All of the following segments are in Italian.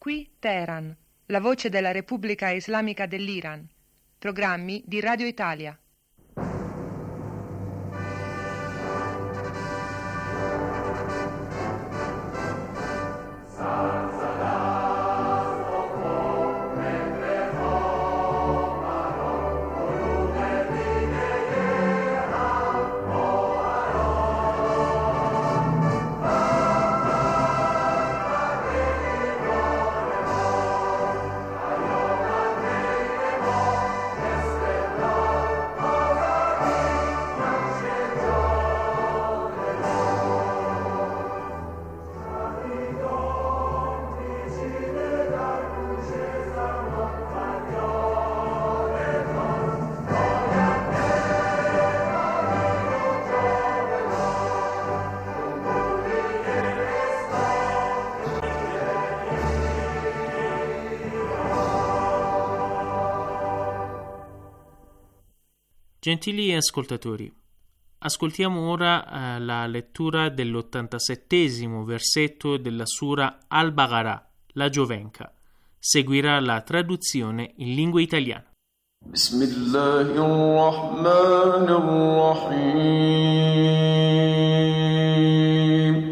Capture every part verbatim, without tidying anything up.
Qui Teheran, la voce della Repubblica Islamica dell'Iran. Programmi di Radio Italia. Gentili ascoltatori, ascoltiamo ora eh, la lettura dell'ottantasettesimo versetto della Sura Al-Baqarah, la Giovenca. Seguirà la traduzione in lingua italiana. Bismillahirrahmanirrahim.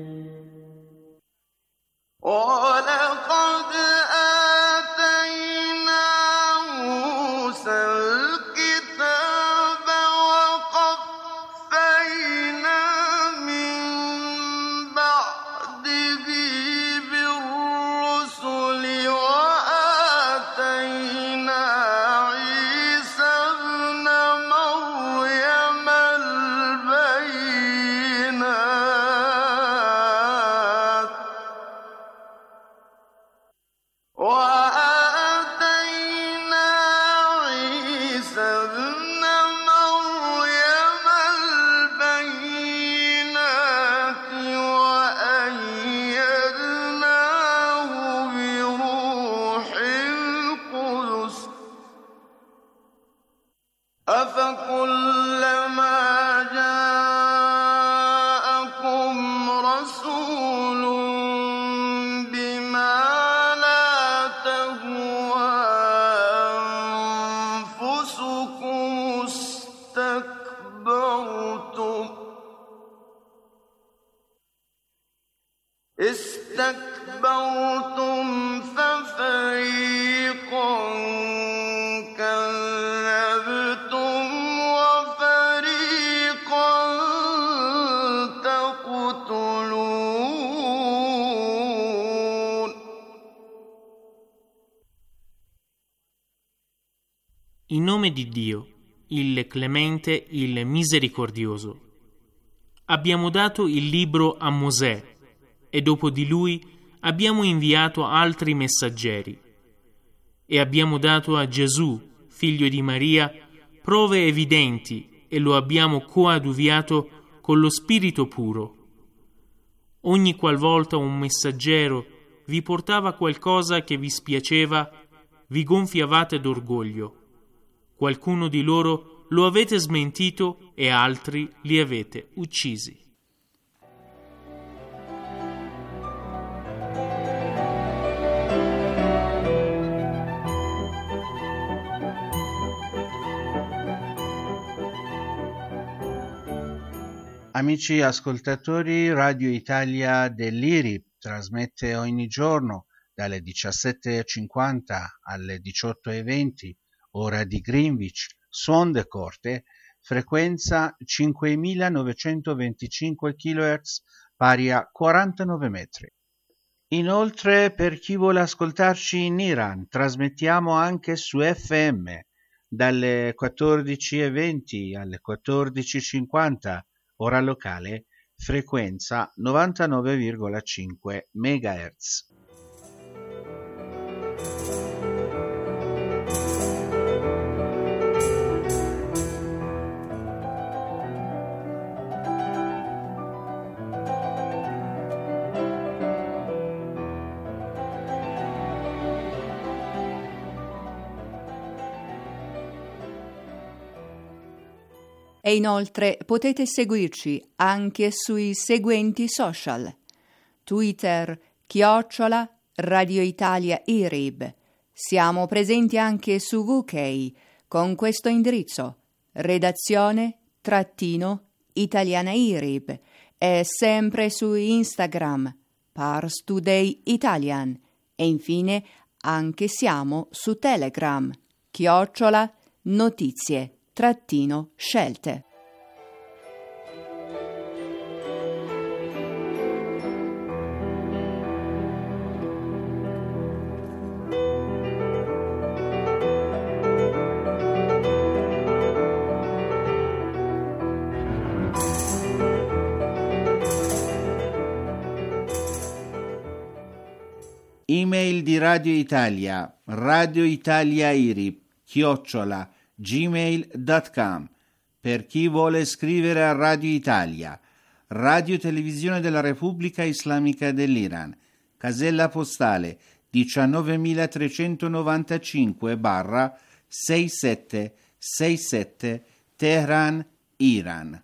استكبرتم ففريقا كذبتم وفريقا تقتلون. In nome di Dio, il Clemente, il Misericordioso. Abbiamo dato il libro a Mosè e dopo di lui abbiamo inviato altri messaggeri e abbiamo dato a Gesù, figlio di Maria, prove evidenti e lo abbiamo coadiuviato con lo Spirito puro. Ogni qualvolta un messaggero vi portava qualcosa che vi spiaceva, vi gonfiavate d'orgoglio. Qualcuno di loro lo avete smentito e altri li avete uccisi. Amici ascoltatori, Radio Italia dell'I R I trasmette ogni giorno dalle diciassette e cinquanta alle diciotto e venti, ora di Greenwich, su onde corte, frequenza cinquemilanovecentoventicinque chilohertz, pari a quarantanove metri. Inoltre, per chi vuole ascoltarci in Iran, trasmettiamo anche su F M dalle quattordici e venti alle quattordici e cinquanta, ora locale, frequenza novantanove virgola cinque megahertz. E inoltre potete seguirci anche sui seguenti social: Twitter chiocciola Radio Italia I R I B. Siamo presenti anche su U K con questo indirizzo: redazione trattino italiana I R I B, e sempre su Instagram Pars Today Italian, e infine anche siamo su Telegram chiocciola notizie trattino scelte. Email di Radio Italia, Radio Italia I R I B, chiocciola, gmail punto com. Per chi vuole scrivere a Radio Italia, Radio Televisione della Repubblica Islamica dell'Iran, casella postale diciannovemilatrecentonovantacinque sessantasette sessantasette, Teheran, Iran.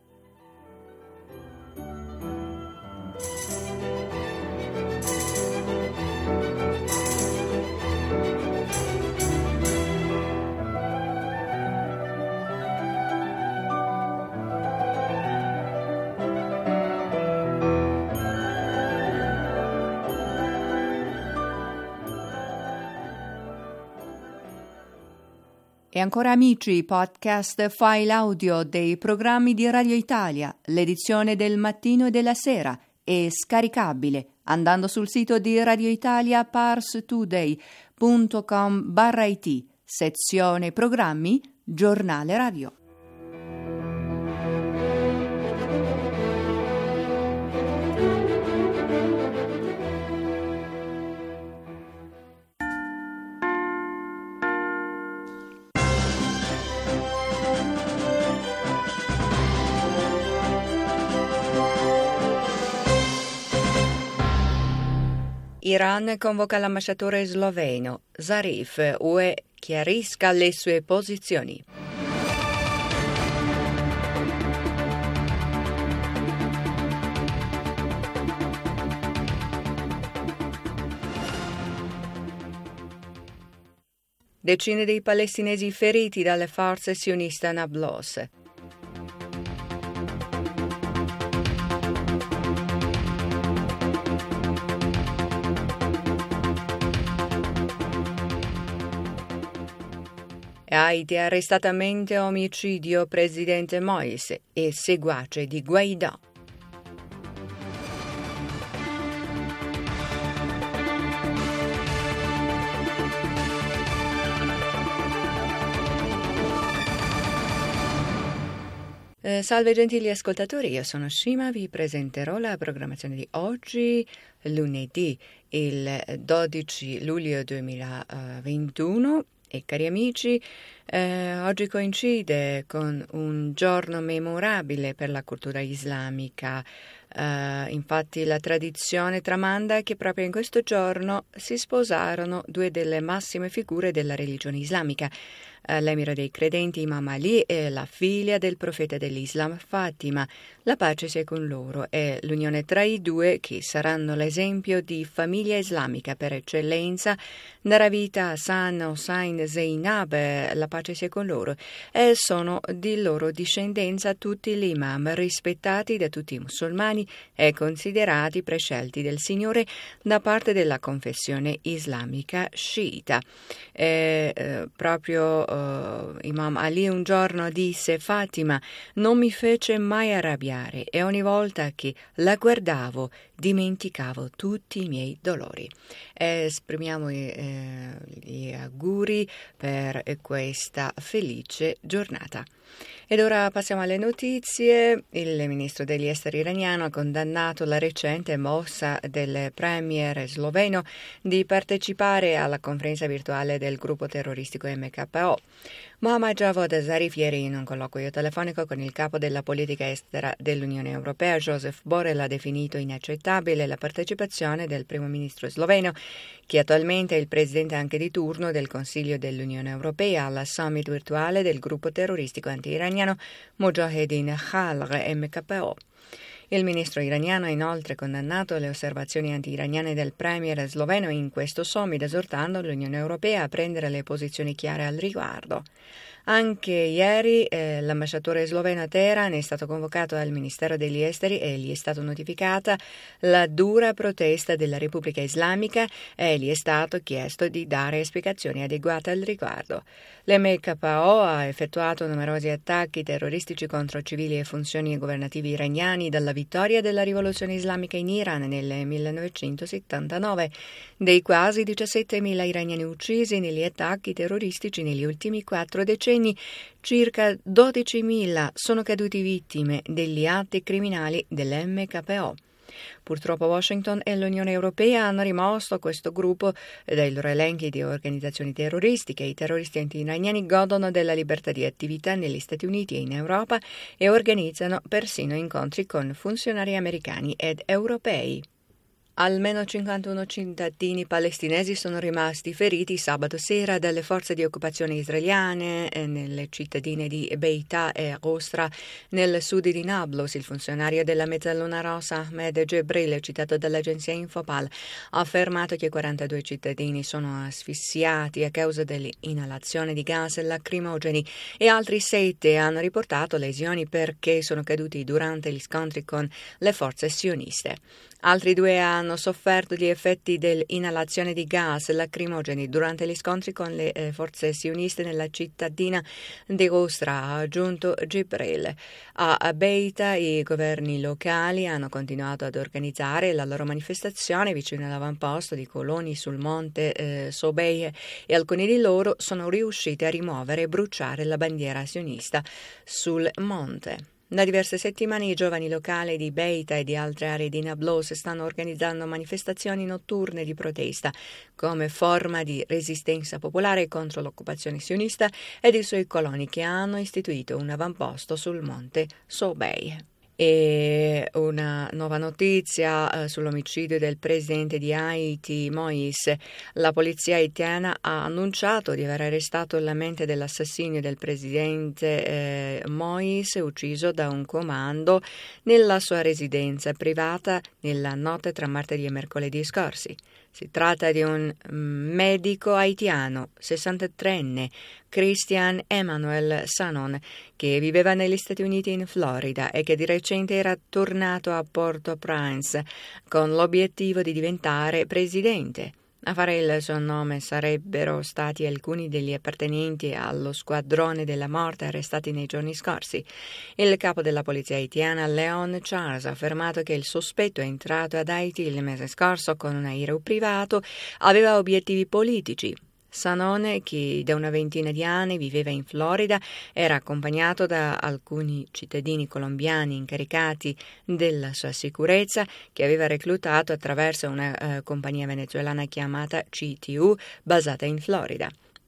E ancora amici, podcast file audio dei programmi di Radio Italia, l'edizione del mattino e della sera, è scaricabile andando sul sito di Radio Italia parstoday punto com barra it, sezione programmi, giornale radio. Iran convoca l'ambasciatore sloveno. Zarif, U E chiarisca le sue posizioni. Decine di palestinesi feriti dalle forze sioniste a Nablus. Haiti arrestatamente omicidio presidente Moise e seguace di Guaidó. Eh, salve gentili ascoltatori, io sono Shima, vi presenterò la programmazione di oggi, lunedì, il dodici luglio duemilaventuno. E cari amici, eh, oggi coincide con un giorno memorabile per la cultura islamica. Uh, infatti la tradizione tramanda che proprio in questo giorno si sposarono due delle massime figure della religione islamica, uh, l'emiro dei credenti Imam Ali e la figlia del profeta dell'Islam Fatima. La pace sia con loro, è l'unione tra i due che saranno l'esempio di famiglia islamica per eccellenza. Darà vita a Hassan, Hossein, Zainab, la pace sia con loro, e sono di loro discendenza tutti gli imam rispettati da tutti i musulmani e considerati prescelti del Signore da parte della confessione islamica sciita. E, eh, proprio eh, Imam Ali un giorno disse: Fatima non mi fece mai arrabbiare e ogni volta che la guardavo dimenticavo tutti i miei dolori. E esprimiamo eh, gli auguri per questa felice giornata. Ed ora passiamo alle notizie. Il ministro degli esteri iraniano ha condannato la recente mossa del premier sloveno di partecipare alla conferenza virtuale del gruppo terroristico M K O. Mohammad Javad Zarif ieri in un colloquio telefonico con il capo della politica estera dell'Unione Europea, Joseph Borrell, ha definito inaccettabile la partecipazione del primo ministro sloveno, che attualmente è il presidente anche di turno del Consiglio dell'Unione Europea, alla summit virtuale del gruppo terroristico anti-iraniano Mojahedin Khalq M K O. Il ministro iraniano ha inoltre condannato le osservazioni anti-iraniane del premier sloveno in questo summit, esortando l'Unione Europea a prendere le posizioni chiare al riguardo. Anche ieri eh, l'ambasciatore sloveno a Teheran è stato convocato al Ministero degli Esteri e gli è stata notificata la dura protesta della Repubblica Islamica e gli è stato chiesto di dare spiegazioni adeguate al riguardo. L'M K O ha effettuato numerosi attacchi terroristici contro civili e funzioni governativi iraniani dalla vittoria della rivoluzione islamica in Iran nel millenovecentosettantanove. Dei quasi diciassettemila iraniani uccisi negli attacchi terroristici negli ultimi quattro decenni, circa dodicimila sono caduti vittime degli atti criminali dell'M K O. Purtroppo Washington e l'Unione Europea hanno rimosso questo gruppo dai loro elenchi di organizzazioni terroristiche. I terroristi anti-iraniani godono della libertà di attività negli Stati Uniti e in Europa e organizzano persino incontri con funzionari americani ed europei. Almeno cinquantuno cittadini palestinesi sono rimasti feriti sabato sera dalle forze di occupazione israeliane nelle cittadine di Beità e Ostra nel sud di Nablus. Il funzionario della Mezzaluna Rossa Ahmed Gebril, citato dall'agenzia Infopal, ha affermato che quarantadue cittadini sono asfissiati a causa dell'inalazione di gas lacrimogeni e altri sette hanno riportato lesioni perché sono caduti durante gli scontri con le forze sioniste. Altri due hanno sofferto gli effetti dell'inalazione di gas lacrimogeni durante gli scontri con le eh, forze sioniste nella cittadina di Ostra, ha aggiunto Gibril. A Beita i governi locali hanno continuato ad organizzare la loro manifestazione vicino all'avamposto di coloni sul monte eh, Sobei e alcuni di loro sono riusciti a rimuovere e bruciare la bandiera sionista sul monte. Da diverse settimane i giovani locali di Beita e di altre aree di Nablus stanno organizzando manifestazioni notturne di protesta come forma di resistenza popolare contro l'occupazione sionista ed i suoi coloni che hanno istituito un avamposto sul monte Sobei. E una nuova notizia eh, sull'omicidio del presidente di Haiti, Moïse. La polizia haitiana ha annunciato di aver arrestato la mente dell'assassinio del presidente eh, Moïse, ucciso da un comando nella sua residenza privata nella notte tra martedì e mercoledì scorsi. Si tratta di un medico haitiano, sessantatreenne, Christian Emmanuel Sanon, che viveva negli Stati Uniti in Florida e che di recente era tornato a Port-au-Prince con l'obiettivo di diventare presidente. A fare il suo nome sarebbero stati alcuni degli appartenenti allo squadrone della morte arrestati nei giorni scorsi. Il capo della polizia haitiana, Leon Charles, ha affermato che il sospetto è entrato ad Haiti il mese scorso con un aereo privato, aveva obiettivi politici. Sanone, che da una ventina di anni viveva in Florida, era accompagnato da alcuni cittadini colombiani incaricati della sua sicurezza che aveva reclutato attraverso una uh, compagnia venezuelana chiamata C T U basata in Florida.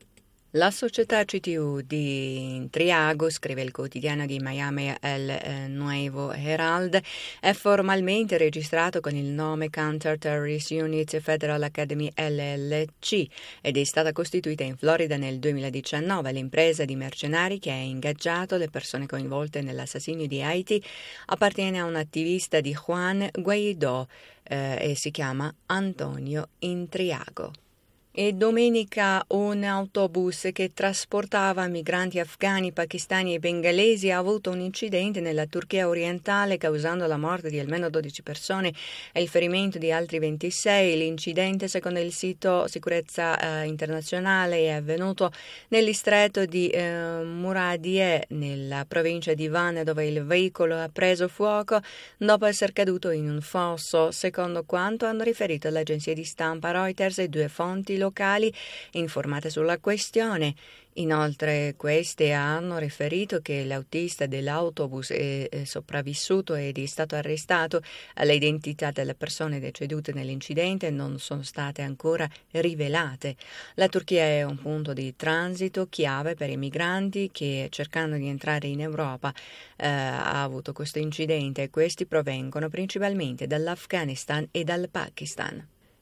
La società C T U di Intriago, scrive il quotidiano di Miami El Nuevo Herald, è formalmente registrato con il nome Counter-Terrorist Unit Federal Academy L L C ed è stata costituita in Florida nel duemiladiciannove. L'impresa di mercenari che ha ingaggiato le persone coinvolte nell'assassinio di Haiti appartiene a un attivista di Juan Guaidó eh, e si chiama Antonio Intriago. E domenica un autobus che trasportava migranti afghani, pakistani e bengalesi ha avuto un incidente nella Turchia orientale causando la morte di almeno dodici persone e il ferimento di altri ventisei. L'incidente, secondo il sito Sicurezza eh, Internazionale, è avvenuto nel distretto di eh, Muradiye, nella provincia di Van, dove il veicolo ha preso fuoco dopo essere caduto in un fosso, secondo quanto hanno riferito l'agenzia di stampa Reuters e due fonti locali informate sulla questione. Inoltre queste hanno riferito che l'autista dell'autobus è sopravvissuto ed è stato arrestato. Le identità delle persone decedute nell'incidente non sono state ancora rivelate. La Turchia è un punto di transito chiave per i migranti che, cercando di entrare in Europa, eh, ha avuto questo incidente. Questi provengono principalmente dall'Afghanistan e dal Pakistan.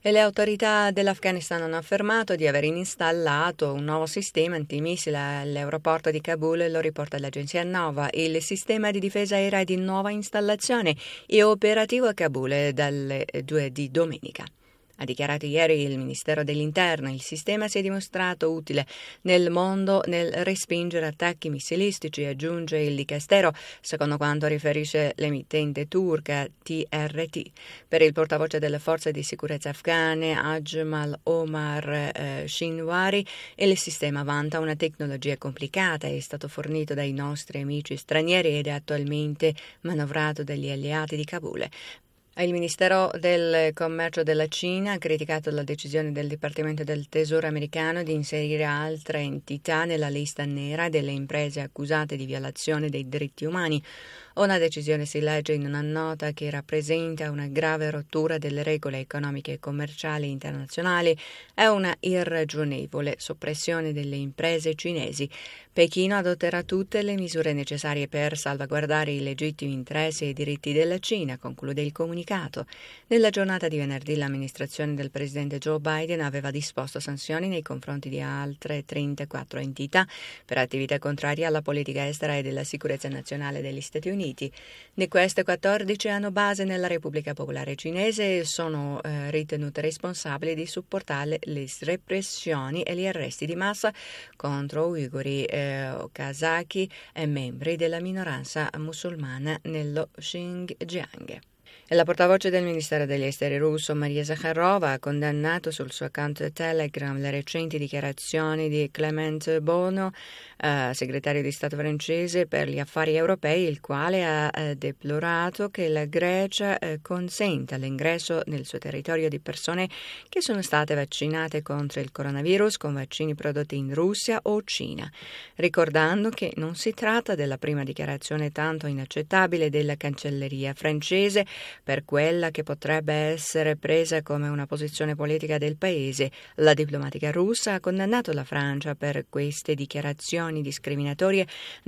E le autorità dell'Afghanistan hanno affermato di aver installato un nuovo sistema antimissile all'aeroporto di Kabul, lo riporta l'agenzia Nova. Il sistema di difesa aerea è di nuova installazione e operativo a Kabul dalle due di domenica. Ha dichiarato ieri il Ministero dell'Interno. Il sistema si è dimostrato utile nel mondo nel respingere attacchi missilistici, aggiunge il Dicastero, secondo quanto riferisce l'emittente turca T R T. Per il portavoce delle forze di sicurezza afghane, Ajmal Omar eh, Shinwari, il sistema vanta una tecnologia complicata, è stato fornito dai nostri amici stranieri ed è attualmente manovrato dagli alleati di Kabul. Il Ministero del Commercio della Cina ha criticato la decisione del Dipartimento del Tesoro americano di inserire altre entità nella lista nera delle imprese accusate di violazione dei diritti umani. Una decisione, si legge in una nota, che rappresenta una grave rottura delle regole economiche e commerciali internazionali e una irragionevole soppressione delle imprese cinesi. Pechino adotterà tutte le misure necessarie per salvaguardare i legittimi interessi e i diritti della Cina, conclude il comunicato. Nella giornata di venerdì l'amministrazione del presidente Joe Biden aveva disposto sanzioni nei confronti di altre trentaquattro entità per attività contrarie alla politica estera e della sicurezza nazionale degli Stati Uniti. Di queste quattordici hanno base nella Repubblica Popolare Cinese e sono eh, ritenute responsabili di supportare le repressioni e gli arresti di massa contro uiguri, eh, kazaki e membri della minoranza musulmana nello Xinjiang. E la portavoce del Ministero degli Esteri russo, Maria Zakharova, ha condannato sul suo account Telegram le recenti dichiarazioni di Clément Beaune, eh, segretario di Stato francese per gli affari europei, il quale ha eh, deplorato che la Grecia eh, consenta l'ingresso nel suo territorio di persone che sono state vaccinate contro il coronavirus con vaccini prodotti in Russia o Cina, ricordando che non si tratta della prima dichiarazione tanto inaccettabile della cancelleria francese per quella che potrebbe essere presa come una posizione politica del paese. La diplomatica russa ha condannato la Francia per queste dichiarazioni discriminatorie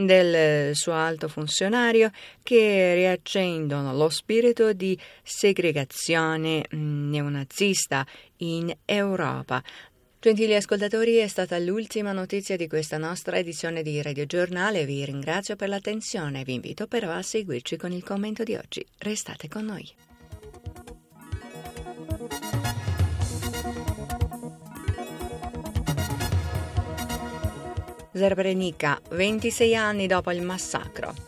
del suo alto funzionario che riaccendono lo spirito di segregazione neonazista in Europa. Gentili ascoltatori, è stata l'ultima notizia di questa nostra edizione di Radio Giornale. Vi ringrazio per l'attenzione e vi invito però a seguirci con il commento di oggi. Restate con noi. Srebrenica, ventisei anni dopo il massacro.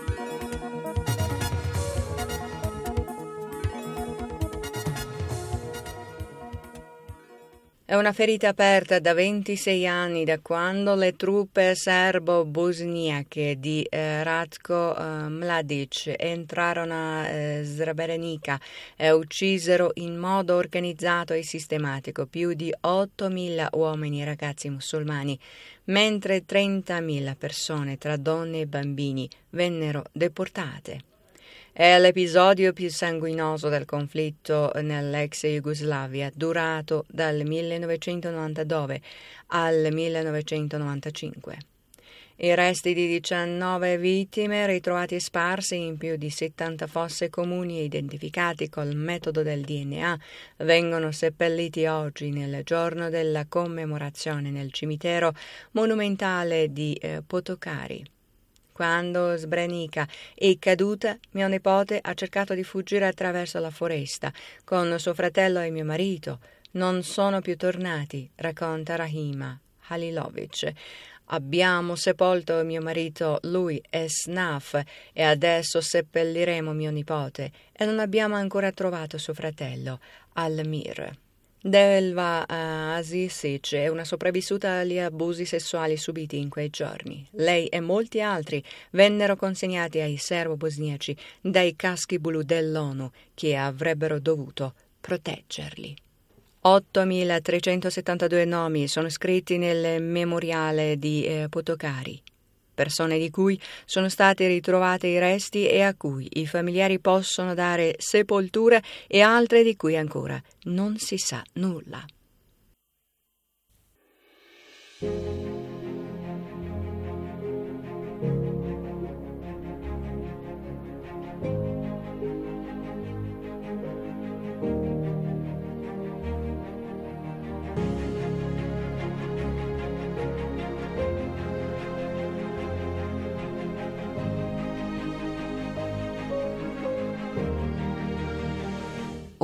È una ferita aperta da ventisei anni, da quando le truppe serbo-bosniache di eh, Ratko eh, Mladic entrarono a eh, Srebrenica e uccisero in modo organizzato e sistematico più di ottomila uomini e ragazzi musulmani, mentre trentamila persone, tra donne e bambini, vennero deportate. È l'episodio più sanguinoso del conflitto nell'ex Jugoslavia, durato dal millenovecentonovantadue al millenovecentonovantacinque. I resti di diciannove vittime, ritrovati sparsi in più di settanta fosse comuni e identificati col metodo del D N A, vengono seppelliti oggi nel giorno della commemorazione nel cimitero monumentale di eh, Potocari. Quando Srebrenica è caduta, mio nipote ha cercato di fuggire attraverso la foresta con suo fratello e mio marito. Non sono più tornati, racconta Rahima Halilovic. Abbiamo sepolto mio marito, lui è Snaf, e adesso seppelliremo mio nipote e non abbiamo ancora trovato suo fratello, Almir. Delva uh, Asisic è una sopravvissuta agli abusi sessuali subiti in quei giorni. Lei e molti altri vennero consegnati ai serbo-bosniaci dai caschi blu dell'ONU che avrebbero dovuto proteggerli. ottomilatrecentosettantadue nomi sono scritti nel memoriale di eh, Potocari. Persone di cui sono state ritrovate i resti e a cui i familiari possono dare sepoltura e altre di cui ancora non si sa nulla.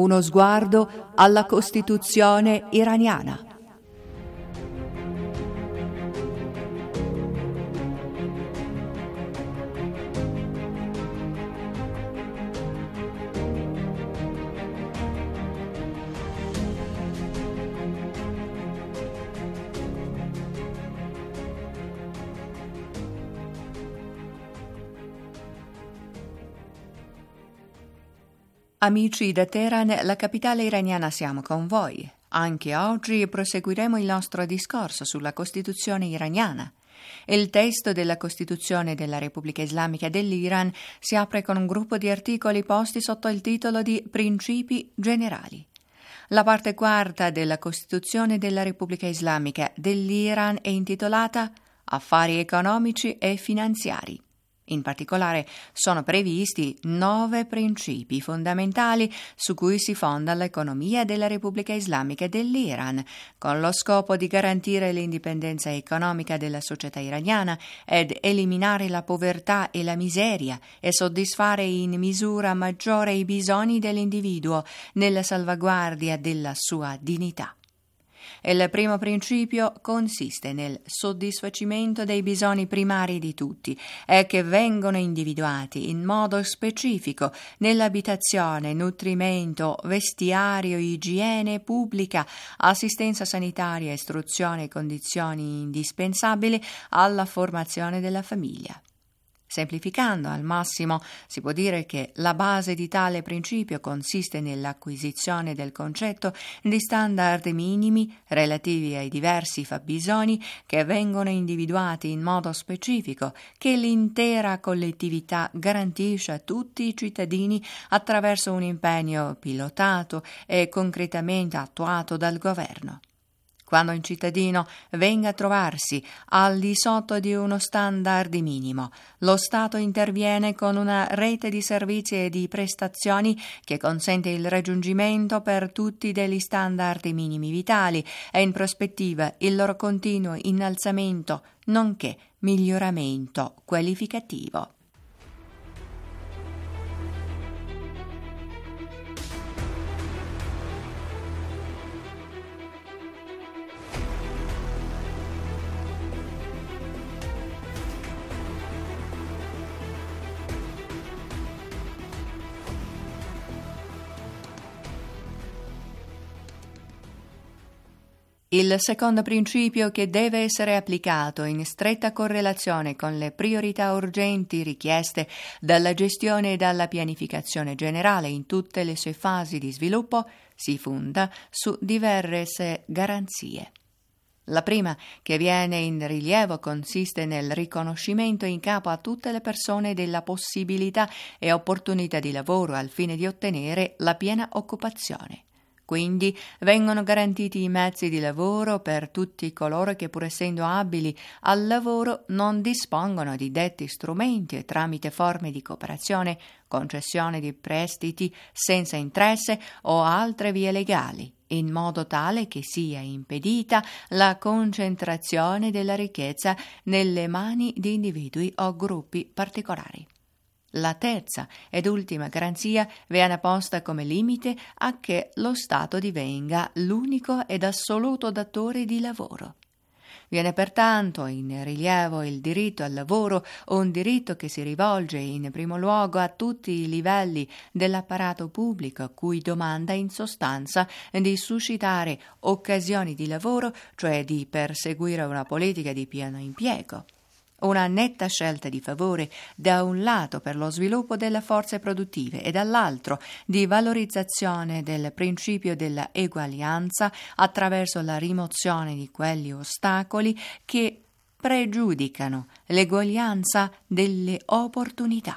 Uno sguardo alla Costituzione iraniana. Amici da Teheran, la capitale iraniana, siamo con voi. Anche oggi proseguiremo il nostro discorso sulla Costituzione iraniana. Il testo della Costituzione della Repubblica Islamica dell'Iran si apre con un gruppo di articoli posti sotto il titolo di Principi generali. La parte quarta della Costituzione della Repubblica Islamica dell'Iran è intitolata Affari economici e finanziari. In particolare sono previsti nove principi fondamentali su cui si fonda l'economia della Repubblica Islamica dell'Iran, con lo scopo di garantire l'indipendenza economica della società iraniana ed eliminare la povertà e la miseria e soddisfare in misura maggiore i bisogni dell'individuo nella salvaguardia della sua dignità. Il primo principio consiste nel soddisfacimento dei bisogni primari di tutti e che vengono individuati in modo specifico nell'abitazione, nutrimento, vestiario, igiene pubblica, assistenza sanitaria, istruzione e condizioni indispensabili alla formazione della famiglia. Semplificando al massimo, si può dire che la base di tale principio consiste nell'acquisizione del concetto di standard minimi relativi ai diversi fabbisogni che vengono individuati in modo specifico, che l'intera collettività garantisce a tutti i cittadini attraverso un impegno pilotato e concretamente attuato dal governo. Quando un cittadino venga a trovarsi al di sotto di uno standard minimo, lo Stato interviene con una rete di servizi e di prestazioni che consente il raggiungimento per tutti degli standard minimi vitali e in prospettiva il loro continuo innalzamento, nonché miglioramento qualificativo. Il secondo principio, che deve essere applicato in stretta correlazione con le priorità urgenti richieste dalla gestione e dalla pianificazione generale in tutte le sue fasi di sviluppo, si fonda su diverse garanzie. La prima, che viene in rilievo, consiste nel riconoscimento in capo a tutte le persone della possibilità e opportunità di lavoro al fine di ottenere la piena occupazione. Quindi vengono garantiti i mezzi di lavoro per tutti coloro che, pur essendo abili al lavoro, non dispongono di detti strumenti e tramite forme di cooperazione, concessione di prestiti senza interesse o altre vie legali, in modo tale che sia impedita la concentrazione della ricchezza nelle mani di individui o gruppi particolari. La terza ed ultima garanzia viene posta come limite a che lo Stato divenga l'unico ed assoluto datore di lavoro. Viene pertanto in rilievo il diritto al lavoro, un diritto che si rivolge in primo luogo a tutti i livelli dell'apparato pubblico, cui domanda in sostanza di suscitare occasioni di lavoro, cioè di perseguire una politica di pieno impiego. Una netta scelta di favore da un lato per lo sviluppo delle forze produttive e dall'altro di valorizzazione del principio della eguaglianza attraverso la rimozione di quegli ostacoli che pregiudicano l'eguaglianza delle opportunità.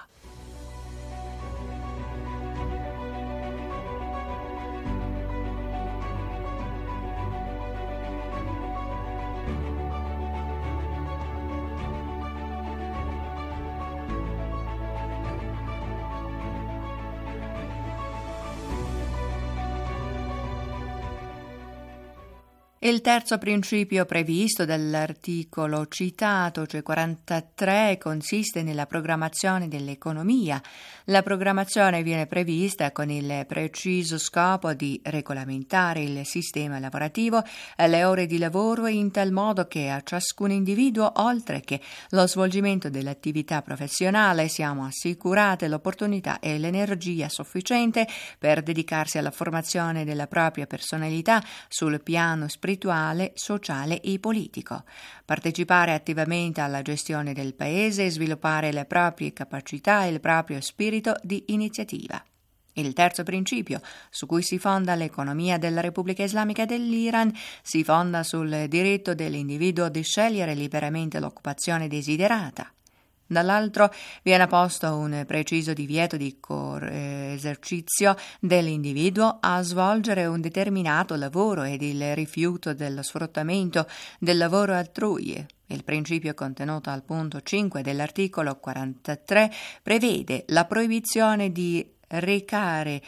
Il terzo principio previsto dall'articolo citato, cioè quarantatré, consiste nella programmazione dell'economia. La programmazione viene prevista con il preciso scopo di regolamentare il sistema lavorativo, le ore di lavoro in tal modo che a ciascun individuo, oltre che lo svolgimento dell'attività professionale, siano assicurate l'opportunità e l'energia sufficiente per dedicarsi alla formazione della propria personalità sul piano spirituale, sociale e politico, partecipare attivamente alla gestione del paese e sviluppare le proprie capacità e il proprio spirito di iniziativa. Il terzo principio, su cui si fonda l'economia della Repubblica Islamica dell'Iran, si fonda sul diritto dell'individuo di scegliere liberamente l'occupazione desiderata. Dall'altro viene posto un preciso divieto di esercizio dell'individuo a svolgere un determinato lavoro ed il rifiuto dello sfruttamento del lavoro altrui. Il principio contenuto al punto cinque dell'articolo quarantatré prevede la proibizione di recare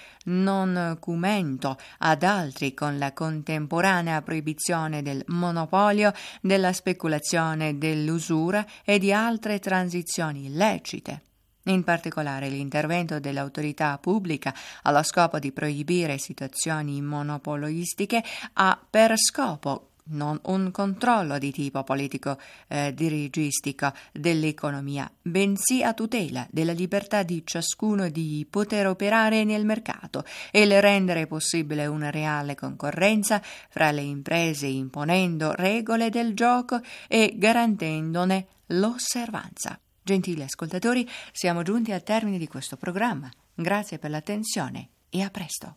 nocumento ad altri con la contemporanea proibizione del monopolio, della speculazione, dell'usura e di altre transizioni illecite. In particolare l'intervento dell'autorità pubblica allo scopo di proibire situazioni monopolistiche ha per scopo non un controllo di tipo politico-dirigistico eh, dell'economia, bensì a tutela della libertà di ciascuno di poter operare nel mercato e il rendere possibile una reale concorrenza fra le imprese, imponendo regole del gioco e garantendone l'osservanza. Gentili ascoltatori, siamo giunti al termine di questo programma. Grazie per l'attenzione e a presto.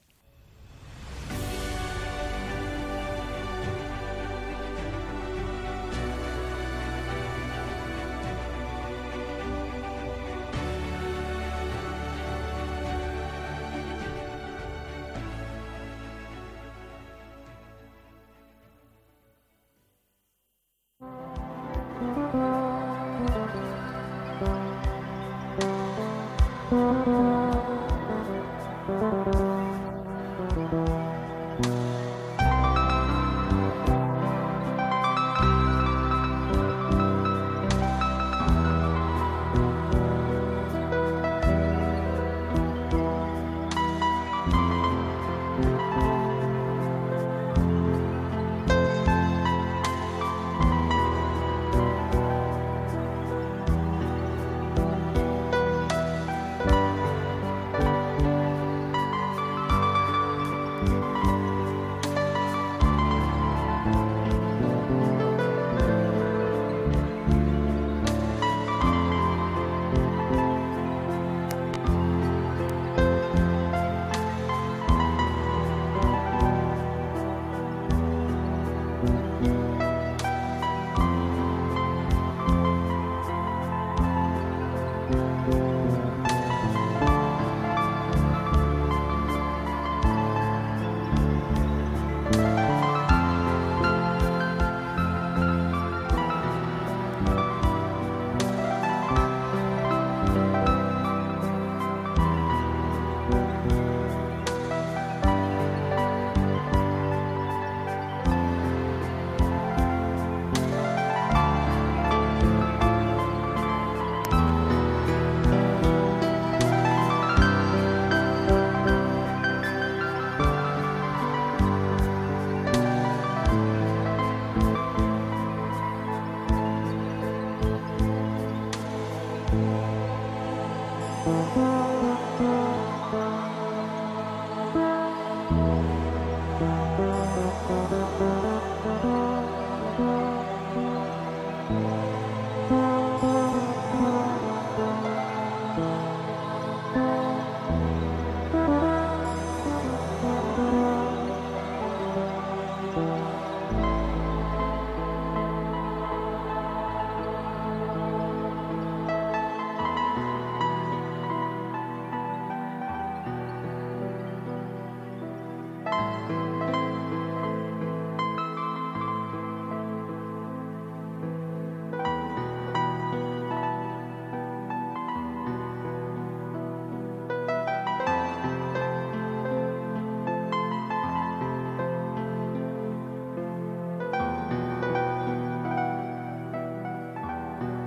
Thank you.